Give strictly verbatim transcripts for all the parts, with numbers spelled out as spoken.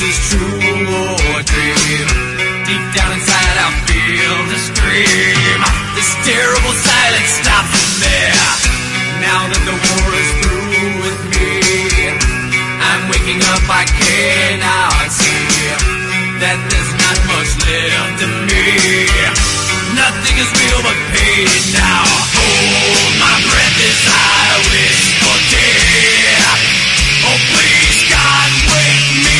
is true or a dream. Deep down inside I feel the scream. This terrible silence stops from there. Now that the war is through with me, I'm waking up, I cannot see that there's not much left of me. Nothing is real but pain now. Hold my breath as I wish for death. Oh please God, wake me.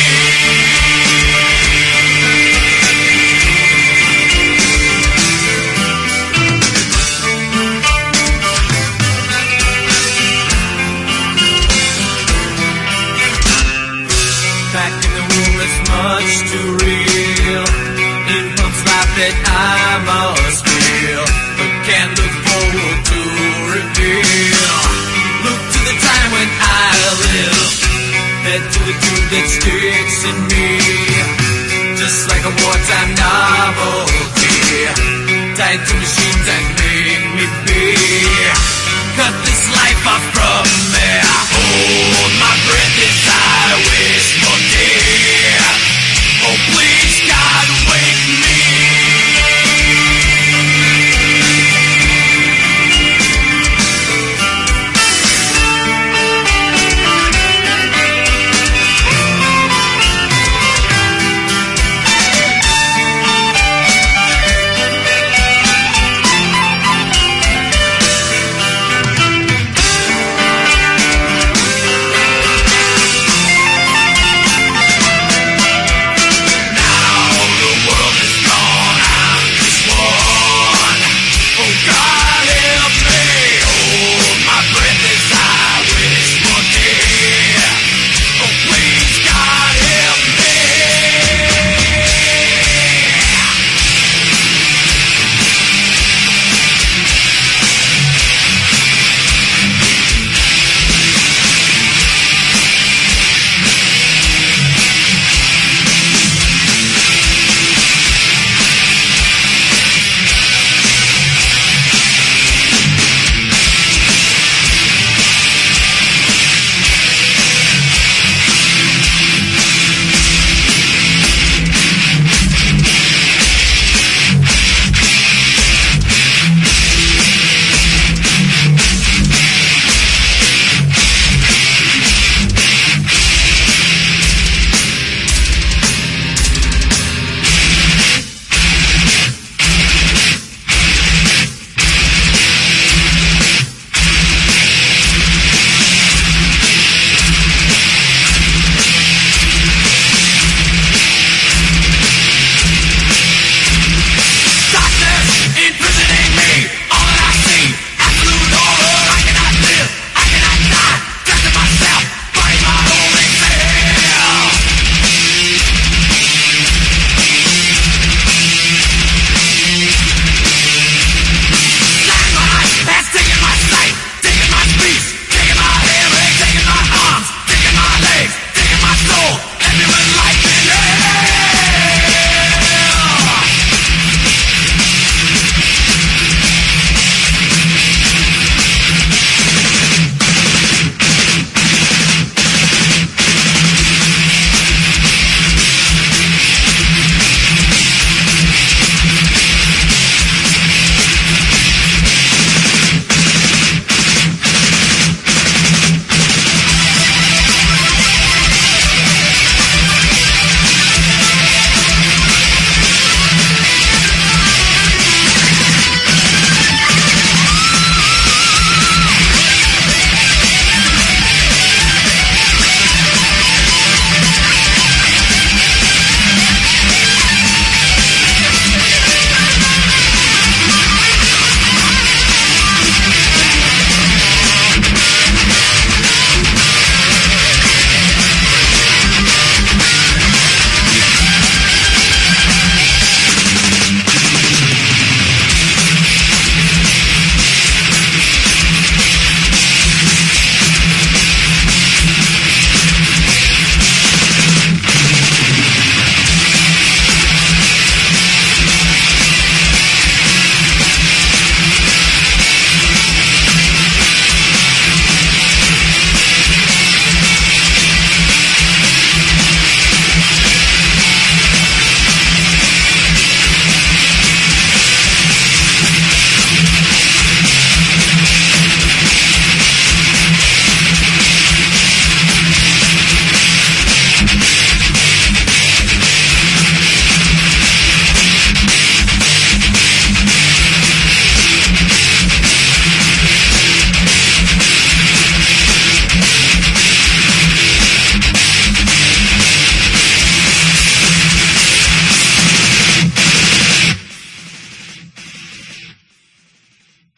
Back in the womb is much too real. It pumps life that I must feel, but can't look forward to reveal. Look to the time when I live, head to the tube that sticks in me, just like a wartime novelty, tied to